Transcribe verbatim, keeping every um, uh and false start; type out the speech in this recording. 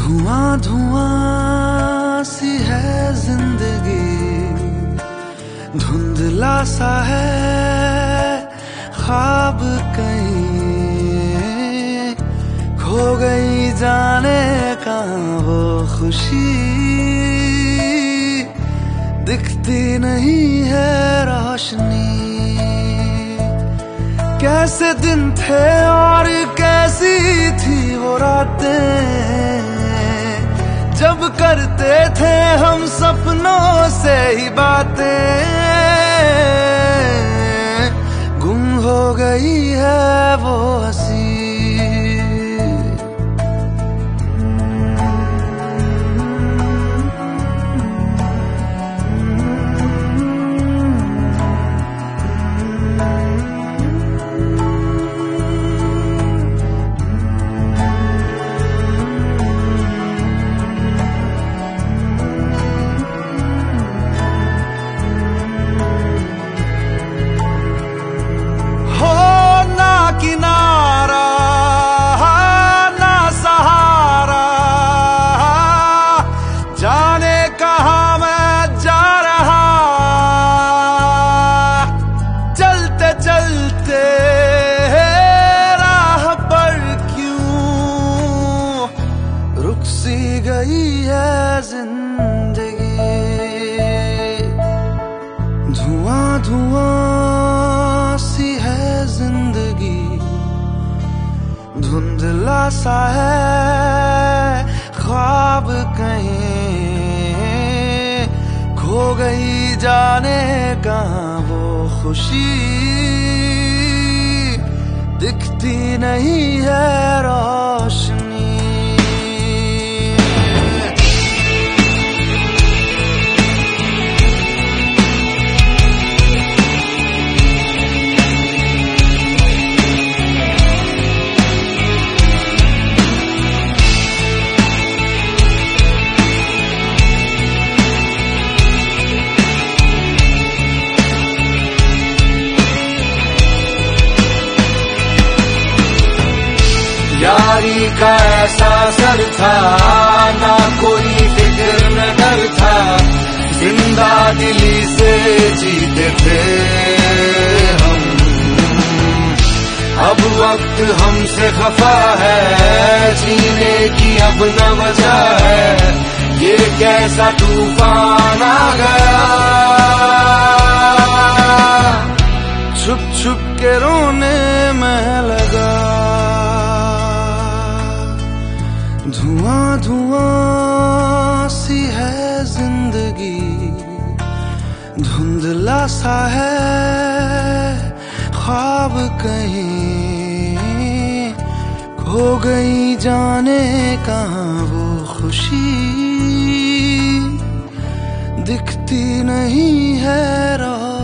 धुआं धुआं सी है जिंदगी, धुंधला सा है ख्वाब कहीं, खो गई जाने कहाँ वो खुशी, दिखती नहीं है रोशनी। कैसे दिन थे और कैसी थी वो रातें, जब करते थे हम सपनों से ही बातें, गुम हो गई है वो हंसी। गई है जिंदगी, धुआं धुआं सी है जिंदगी, धुंधला सा है ख्वाब कहीं, खो गई जाने कहाँ वो खुशी, दिखती नहीं है रोशनी। यारी का ऐसा असर था, ना कोई फिक्र न डर था, जिंदा दिली से जीते थे हम। अब वक्त हमसे खफा है, जीने की अब न वजह है, ये कैसा तूफान आ गया। छुप छुप के रोने में लगा, धुआं धुआं सी है जिंदगी, धुंधला सा है ख्वाब कहीं, खो गई जाने कहाँ वो खुशी, दिखती नहीं है राह।